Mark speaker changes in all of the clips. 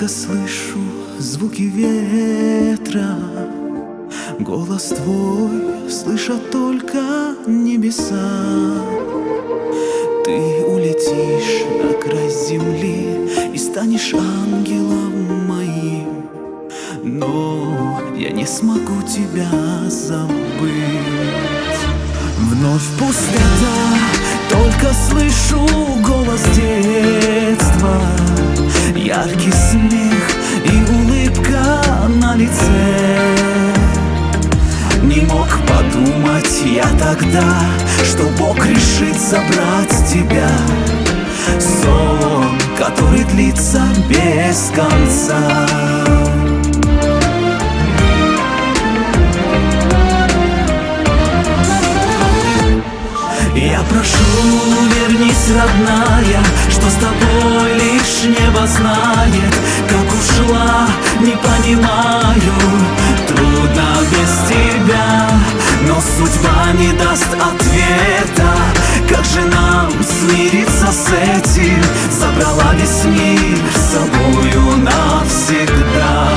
Speaker 1: слышу звуки ветра, голос твой слышат только небеса. Ты улетишь на край земли и станешь ангелом моим, но я не смогу тебя забыть. Вновь пустота, только слышу голос детства, яркий смех и улыбка на лице. Не мог подумать я тогда, что Бог решит забрать тебя. Сон, который длится без конца. Я прошу, вернись, родная, что с тобой лишь небо знает. Как ушла, не понимаю, трудно без тебя, но судьба не даст ответа. Как же нам смириться с этим? Забрала весь мир с собою навсегда.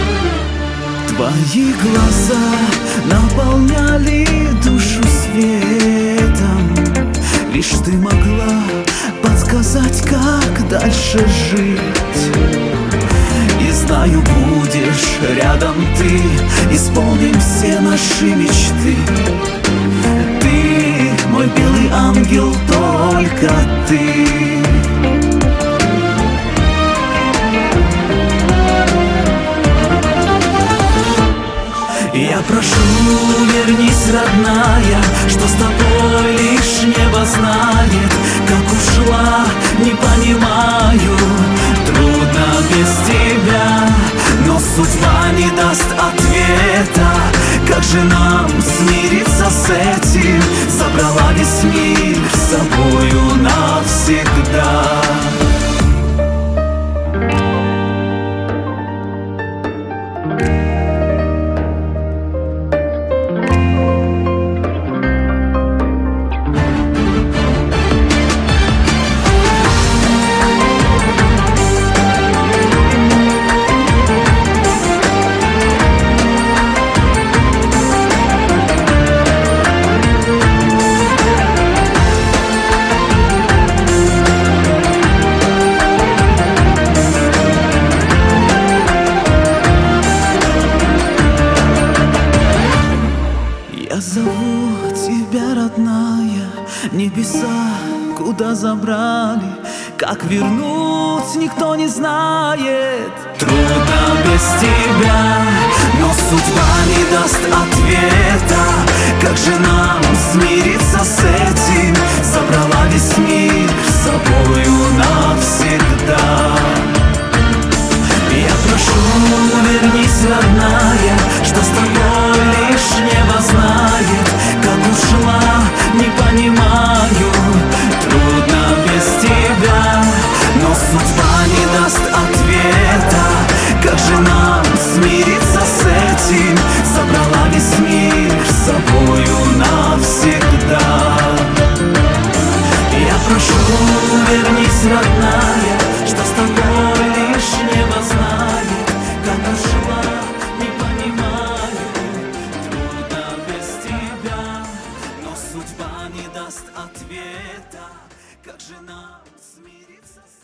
Speaker 1: Твои глаза наполняли душу светом, лишь ты могла подсказать, как дальше жить. И знаю, будешь рядом ты, исполним все наши мечты. Ты мой белый ангел, только ты. Я прошу, вернись, родная, что с тобой лишь небо знает. Как ушла, не понимаю, трудно без тебя, но судьба не даст ответа. Как же нам смириться с этим? Забрала весь мир с собою навсегда. Я зову тебя, родная, небеса куда забрали, как вернуть никто не знает. Трудно без тебя, но судьба не даст ответа. Как же нам смириться с этим? Забрала весь мир с собою навсегда. Я прошу, вернись, родная, что с тобой лишь небо знает. Как ушла, не понимаю, трудно без тебя, но судьба не даст ответа. Как же нам смириться с этим? Забрала весь мир с собою навсегда. Я прошу, вернись, родная, что с тобой лишь небо знает. Как ушла, не понимаю, трудно без тебя, но судьба не даст ответа. Как же нам смириться с